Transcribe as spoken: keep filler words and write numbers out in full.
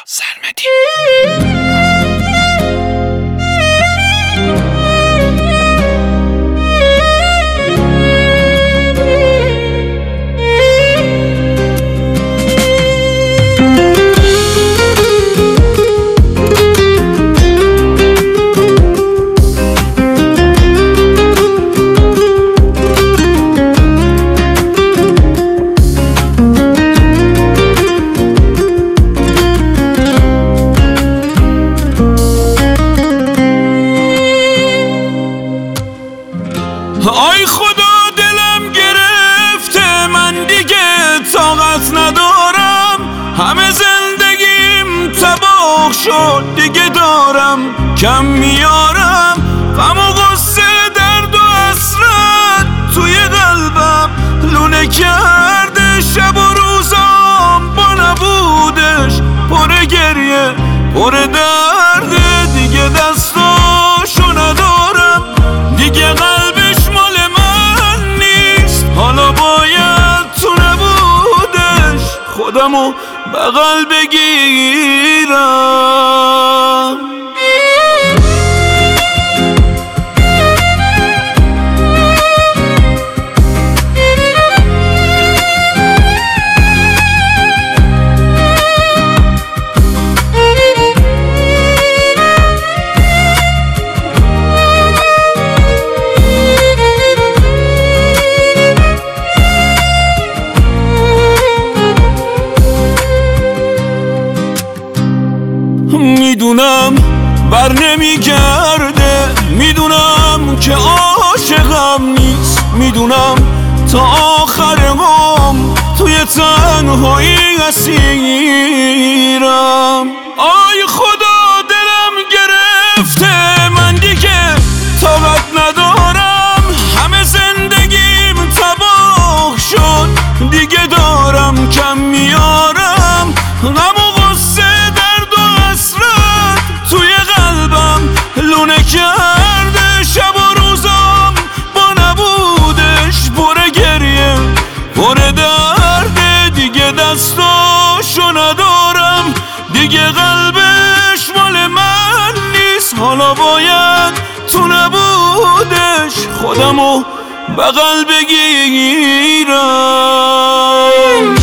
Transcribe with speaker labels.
Speaker 1: سرمدی.
Speaker 2: آی خدا دلم گرفته، من دیگه طاقت ندارم، همه زندگیم تباه شد، دیگه دارم کم میارم، غم و غصه درد و حسرت توی قلبم لونه کرده، شب و روزام با نبودش پر گریه پر درده، دیگه دستاشو ندارم، دیگه قلبش مال من نیست، حالا باید تو نبودش خودمو بغل بگیرم. میدونم بر نمیگرده، میدونم که عاشقم نیست، میدونم تا آخر عمر توی تنهایی اسیرم. آی خدا دلم گرفته، من دیگه طاقت ندارم، همه زندگیم تباه شد، دیگه دارم کم میارم، غم و غصه درد و حسرت توی قلبم لونه کرده، شب و روزام با نبودش پر گریه پر درده، دیگه دستاشو ندارم، دیگه قلبش مال من نیست، حالا باید تو نبودش خودمو بغل بگیرم.